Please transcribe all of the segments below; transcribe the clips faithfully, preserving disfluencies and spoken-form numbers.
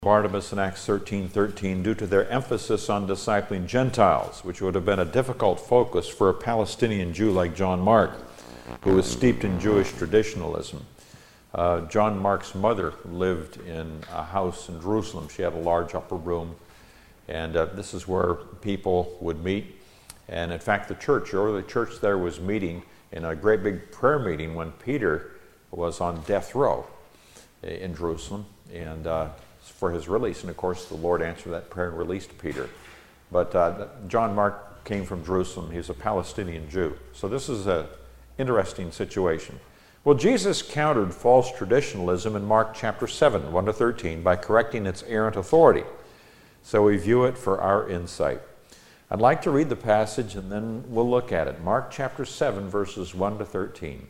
Barnabas in Acts thirteen thirteen due to their emphasis on discipling Gentiles, which would have been a difficult focus for a Palestinian Jew like John Mark, who was steeped in Jewish traditionalism. Uh, John Mark's mother lived in a house in Jerusalem. She had a large upper room, and uh, this is where people would meet. And in fact, the church, the early church there was meeting in a great big prayer meeting when Peter was on death row in Jerusalem, and uh, for his release. And of course, the Lord answered that prayer and released Peter. But uh, John Mark came from Jerusalem. He's a Palestinian Jew. So this is an interesting situation. Well, Jesus countered false traditionalism in Mark chapter seven, one to thirteen, by correcting its errant authority. So we view it for our insight. I'd like to read the passage and then we'll look at it. Mark chapter seven, verses one to thirteen.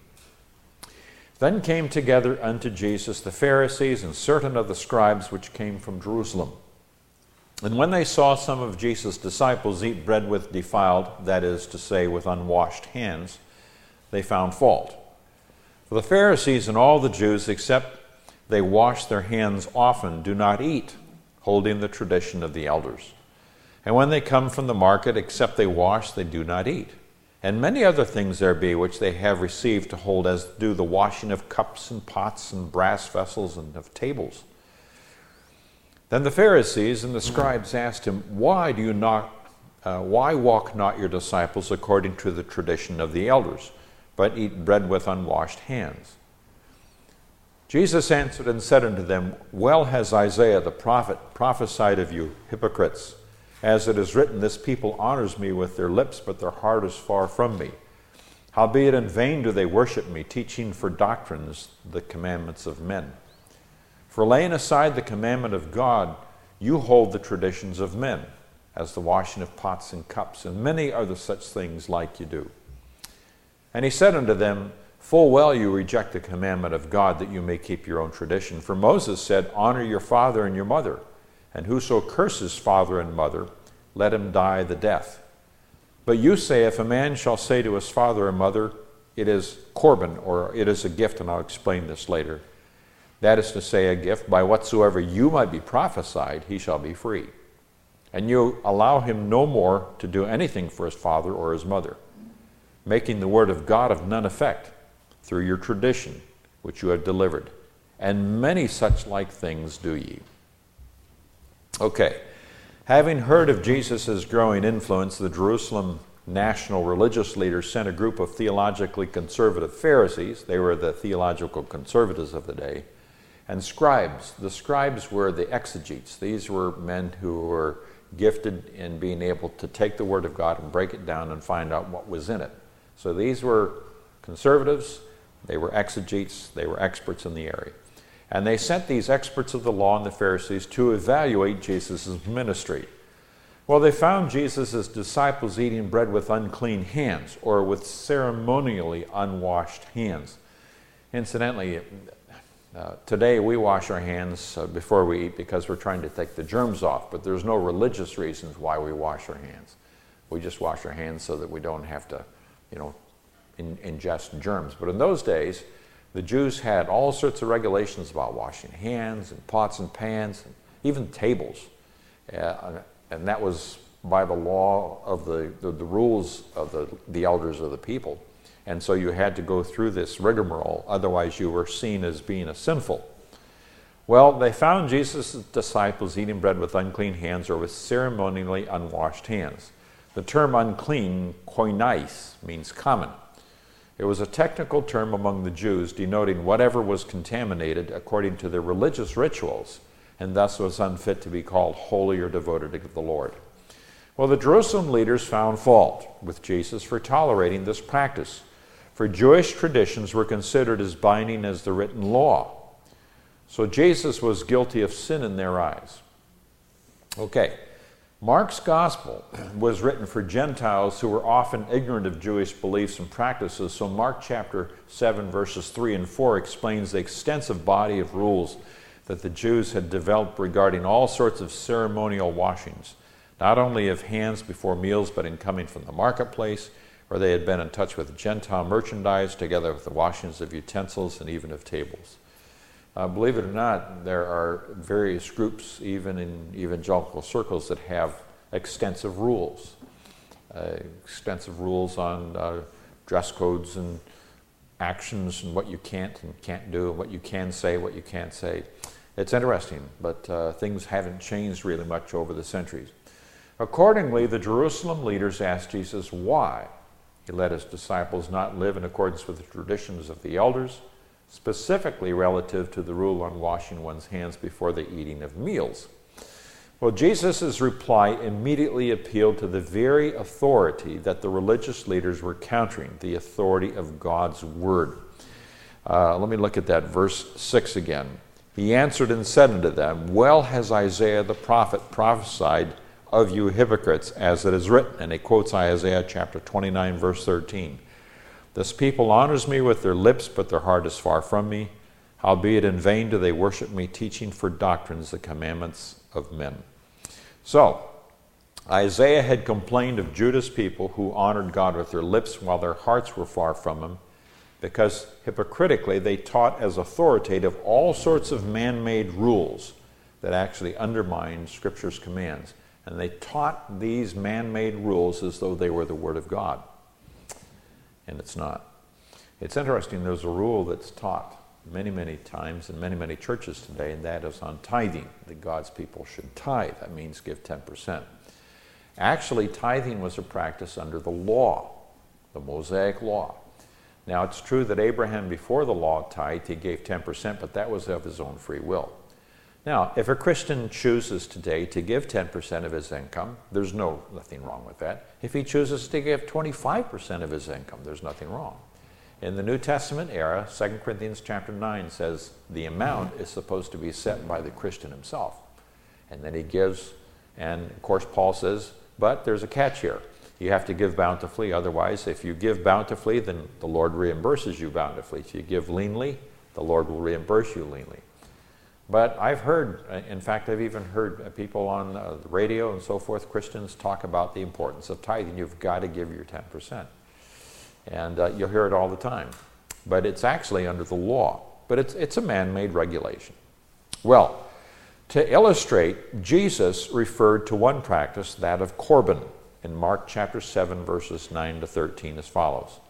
Then came together unto Jesus the Pharisees and certain of the scribes which came from Jerusalem. And when they saw some of Jesus' disciples eat bread with defiled, that is to say, with unwashed hands, they found fault. For the Pharisees and all the Jews, except they wash their hands often, do not eat, holding the tradition of the elders. And when they come from the market, except they wash, they do not eat. And many other things there be which they have received to hold, as do the washing of cups and pots and brass vessels and of tables. Then the Pharisees and the scribes asked him, Why do you not, uh, why walk not your disciples according to the tradition of the elders, but eat bread with unwashed hands? Jesus answered and said unto them, Well has Isaiah the prophet prophesied of you, hypocrites. As it is written, this people honors me with their lips, but their heart is far from me. Howbeit in vain do they worship me, teaching for doctrines the commandments of men. For laying aside the commandment of God, you hold the traditions of men, as the washing of pots and cups, and many other such things like you do. And he said unto them, Full well you reject the commandment of God, that you may keep your own tradition. For Moses said, Honor your father and your mother. And whoso curses father and mother, let him die the death. But you say, if a man shall say to his father or mother, it is Corban, or it is a gift, and I'll explain this later. That is to say, a gift, by whatsoever you might be prophesied, he shall be free. And you allow him no more to do anything for his father or his mother, making the word of God of none effect through your tradition, which you have delivered. And many such like things do ye. Okay, having heard of Jesus' growing influence, the Jerusalem national religious leaders sent a group of theologically conservative Pharisees, they were the theological conservatives of the day, and scribes. The scribes were the exegetes. These were men who were gifted in being able to take the Word of God and break it down and find out what was in it. So these were conservatives, they were exegetes, they were experts in the area. And they sent these experts of the law and the Pharisees to evaluate Jesus' ministry. Well, they found Jesus' disciples eating bread with unclean hands, or with ceremonially unwashed hands. Incidentally, uh, today we wash our hands uh, before we eat because we're trying to take the germs off, but there's no religious reasons why we wash our hands. We just wash our hands so that we don't have to, you know, in, ingest germs. But in those days, the Jews had all sorts of regulations about washing hands and pots and pans, and even tables. Uh, and that was by the law of the, the, the rules of the, the elders of the people. And so you had to go through this rigmarole, otherwise you were seen as being a sinful. Well, they found Jesus' disciples eating bread with unclean hands, or with ceremonially unwashed hands. The term unclean, koinais, means common. It was a technical term among the Jews denoting whatever was contaminated according to their religious rituals, and thus was unfit to be called holy or devoted to the Lord. Well, the Jerusalem leaders found fault with Jesus for tolerating this practice, for Jewish traditions were considered as binding as the written law. So Jesus was guilty of sin in their eyes. Okay. Mark's gospel was written for Gentiles who were often ignorant of Jewish beliefs and practices, so Mark chapter seven, verses three and four explains the extensive body of rules that the Jews had developed regarding all sorts of ceremonial washings, not only of hands before meals, but in coming from the marketplace, where they had been in touch with Gentile merchandise, together with the washings of utensils and even of tables. Uh, believe it or not, there are various groups, even in evangelical circles, that have extensive rules. Uh, extensive rules on uh, dress codes and actions and what you can't and can't do and what you can say, what you can't say. It's interesting, but uh, things haven't changed really much over the centuries. Accordingly, the Jerusalem leaders asked Jesus why he let his disciples not live in accordance with the traditions of the elders, specifically relative to the rule on washing one's hands before the eating of meals. Well, Jesus' reply immediately appealed to the very authority that the religious leaders were countering, the authority of God's word. Uh, let me look at that, verse six again. He answered and said unto them, well has Isaiah the prophet prophesied of you hypocrites, as it is written. And he quotes Isaiah chapter twenty-nine, verse thirteen. This people honors me with their lips, but their heart is far from me. Howbeit in vain do they worship me, teaching for doctrines the commandments of men. So, Isaiah had complained of Judah's people who honored God with their lips while their hearts were far from him, because hypocritically they taught as authoritative all sorts of man-made rules that actually undermined Scripture's commands. And they taught these man-made rules as though they were the Word of God. And it's not. It's interesting, there's a rule that's taught many, many times in many, many churches today, and that is on tithing, that God's people should tithe. That means give ten percent. Actually, tithing was a practice under the law, the Mosaic law. Now, it's true that Abraham, before the law, tithed, he gave ten percent, but that was of his own free will. Now, if a Christian chooses today to give ten percent of his income, there's no nothing wrong with that. If he chooses to give twenty-five percent of his income, there's nothing wrong. In the New Testament era, Second Corinthians chapter nine says the amount is supposed to be set by the Christian himself. And then he gives, and of course Paul says, but there's a catch here. You have to give bountifully, otherwise if you give bountifully, then the Lord reimburses you bountifully. If you give leanly, the Lord will reimburse you leanly. But I've heard, in fact, I've even heard people on uh, the radio and so forth, Christians talk about the importance of tithing. You've got to give your ten percent. And uh, you'll hear it all the time. But it's actually under the law. But it's, it's a man-made regulation. Well, to illustrate, Jesus referred to one practice, that of Corban, in Mark chapter seven, verses nine to thirteen as follows.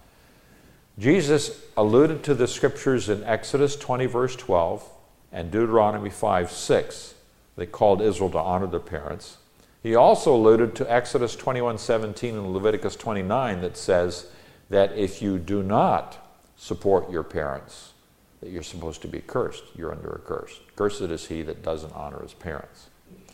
Jesus alluded to the scriptures in Exodus twenty, verse twelve, and Deuteronomy five, six. They called Israel to honor their parents. He also alluded to Exodus twenty-one, seventeen and Leviticus twenty-nine that says that if you do not support your parents, that you're supposed to be cursed. You're under a curse. Cursed is he that doesn't honor his parents.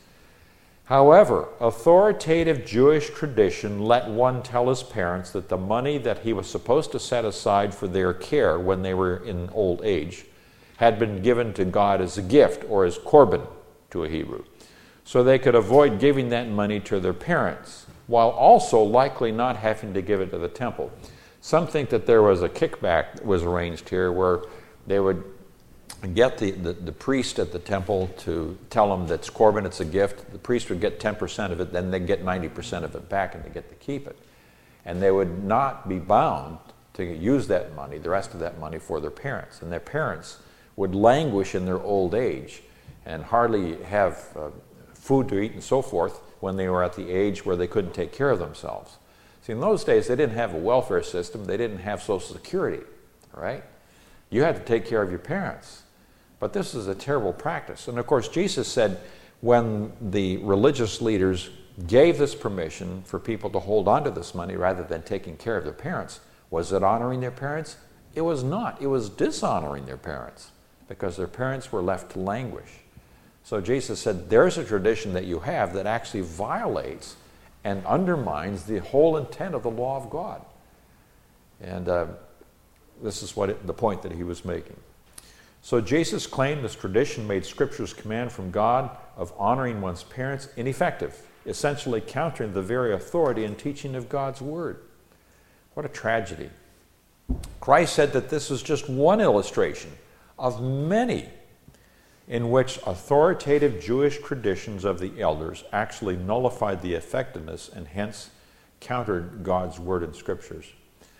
However, authoritative Jewish tradition let one tell his parents that the money that he was supposed to set aside for their care when they were in old age had been given to God as a gift, or as korban to a Hebrew, so they could avoid giving that money to their parents, while also likely not having to give it to the temple. Some think that there was a kickback that was arranged here where they would get the, the, the priest at the temple to tell them that's korban, it's a gift. The priest would get ten percent of it, then they'd get ninety percent of it back and they get to keep it. And they would not be bound to use that money, the rest of that money, for their parents. And their parents would languish in their old age and hardly have uh, food to eat and so forth when they were at the age where they couldn't take care of themselves. See, in those days, they didn't have a welfare system. They didn't have Social Security, right? You had to take care of your parents. But this is a terrible practice. And of course, Jesus said when the religious leaders gave this permission for people to hold on to this money rather than taking care of their parents, was it honoring their parents? It was not. It was dishonoring their parents, because their parents were left to languish. So Jesus said, there's a tradition that you have that actually violates and undermines the whole intent of the law of God. And uh, this is what it, the point that he was making. So Jesus claimed this tradition made Scripture's command from God of honoring one's parents ineffective, essentially countering the very authority and teaching of God's Word. What a tragedy. Christ said that this is just one illustration of many in which authoritative Jewish traditions of the elders actually nullified the effectiveness and hence countered God's Word and Scriptures.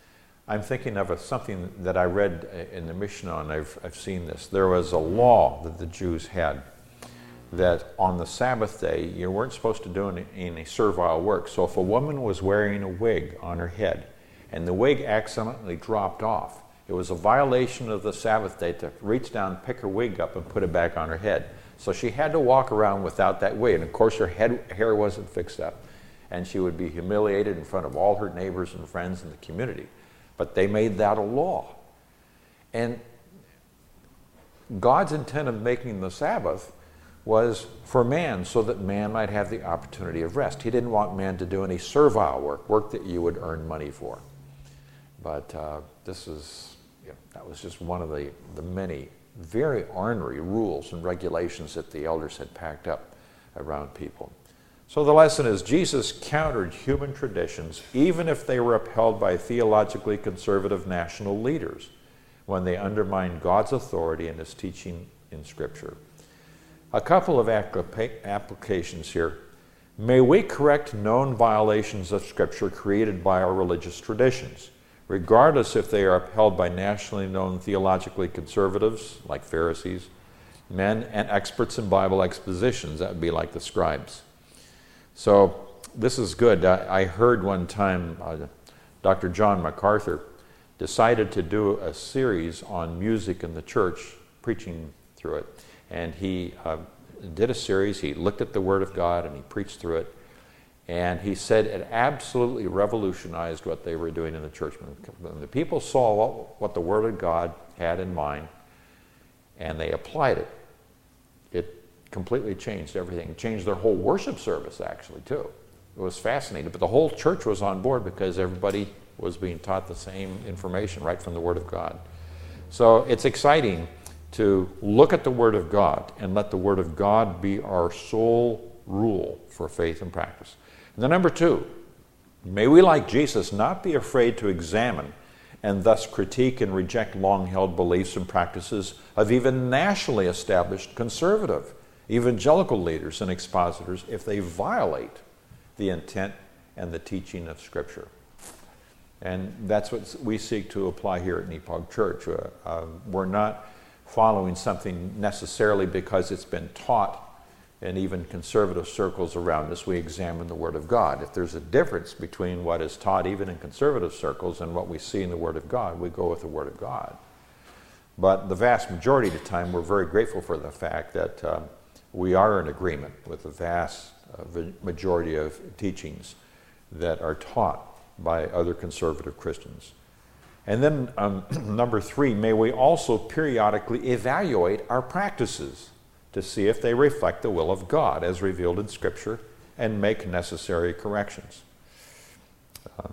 I'm thinking of a, something that I read in the Mishnah, and I've, I've seen this. There was a law that the Jews had that on the Sabbath day, you weren't supposed to do any, any servile work. So if a woman was wearing a wig on her head and the wig accidentally dropped off, it was a violation of the Sabbath day to reach down, pick her wig up, and put it back on her head. So she had to walk around without that wig. And of course, her head, hair wasn't fixed up. And she would be humiliated in front of all her neighbors and friends in the community. But they made that a law. And God's intent of making the Sabbath was for man, so that man might have the opportunity of rest. He didn't want man to do any servile work, work that you would earn money for. But uh, this is, you know, that was just one of the, the many very ornery rules and regulations that the elders had packed up around people. So the lesson is Jesus countered human traditions, even if they were upheld by theologically conservative national leaders, when they undermined God's authority and his teaching in Scripture. A couple of applications here. May we correct known violations of Scripture created by our religious traditions, regardless if they are upheld by nationally known theologically conservatives, like Pharisees, men, and experts in Bible expositions, that would be like the scribes. So this is good. I, I heard one time uh, Doctor John MacArthur decided to do a series on music in the church, preaching through it. And he uh, did a series. He looked at the Word of God and he preached through it. And he said it absolutely revolutionized what they were doing in the church. When the people saw what, what the Word of God had in mind and they applied it, it completely changed everything. It changed their whole worship service, actually, too. It was fascinating. But the whole church was on board because everybody was being taught the same information right from the Word of God. So it's exciting to look at the Word of God and let the Word of God be our sole rule for faith and practice. And then number two, may we, like Jesus, not be afraid to examine and thus critique and reject long-held beliefs and practices of even nationally established conservative evangelical leaders and expositors if they violate the intent and the teaching of Scripture. And that's what we seek to apply here at Nepog Church. Uh, uh, we're not following something necessarily because it's been taught in even conservative circles around us. We examine the Word of God. If there's a difference between what is taught even in conservative circles and what we see in the Word of God, we go with the Word of God. But the vast majority of the time, we're very grateful for the fact that uh, we are in agreement with the vast uh, majority of teachings that are taught by other conservative Christians. And then um, number three, may we also periodically evaluate our practices to see if they reflect the will of God as revealed in Scripture and make necessary corrections. Um,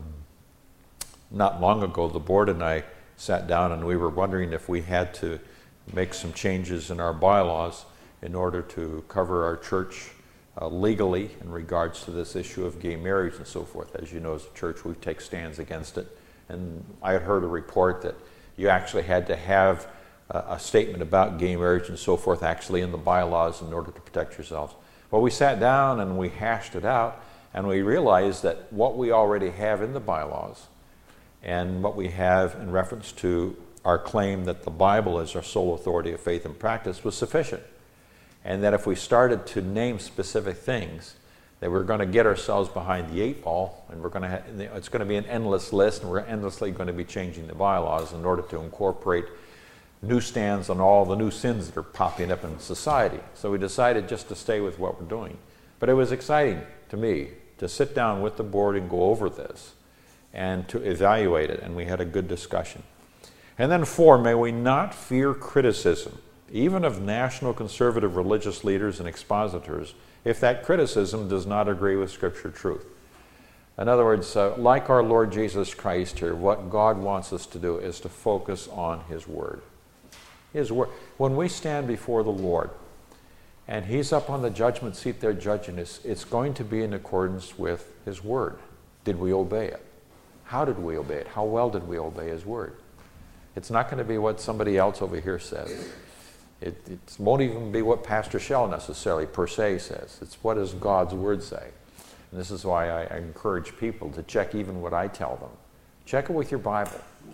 not long ago, the board and I sat down and we were wondering if we had to make some changes in our bylaws in order to cover our church uh, legally in regards to this issue of gay marriage and so forth. As you know, as a church, we take stands against it. And I had heard a report that you actually had to have a, a statement about gay marriage and so forth actually in the bylaws in order to protect yourselves. Well, we sat down and we hashed it out, and we realized that what we already have in the bylaws and what we have in reference to our claim that the Bible is our sole authority of faith and practice was sufficient. And that if we started to name specific things, that we're going to get ourselves behind the eight ball, and we're going to ha- it's going to be an endless list, and we're endlessly going to be changing the bylaws in order to incorporate new stands on all the new sins that are popping up in society. So we decided just to stay with what we're doing. But it was exciting to me to sit down with the board and go over this and to evaluate it, and we had a good discussion. And then four, may we not fear criticism, even of national conservative religious leaders and expositors, if that criticism does not agree with Scripture truth. In other words, uh, like our Lord Jesus Christ here, what God wants us to do is to focus on His Word. His Word. When we stand before the Lord, and He's up on the judgment seat there judging us, it's going to be in accordance with His Word. Did we obey it? How did we obey it? How well did we obey His Word? It's not going to be what somebody else over here says. It, it won't even be what Pastor Shell necessarily per se says. It's what does God's Word say. And this is why I, I encourage people to check even what I tell them. Check it with your Bible.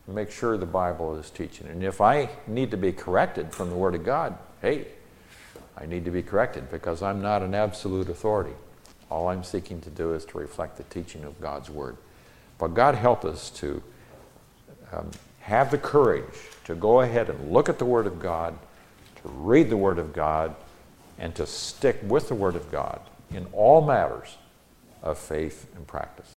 make sure the Bible is teaching. And if I need to be corrected from the Word of God, hey, I need to be corrected because I'm not an absolute authority. All I'm seeking to do is to reflect the teaching of God's Word. But God help us to um, have the courage to go ahead and look at the Word of God, to read the Word of God, and to stick with the Word of God in all matters of faith and practice.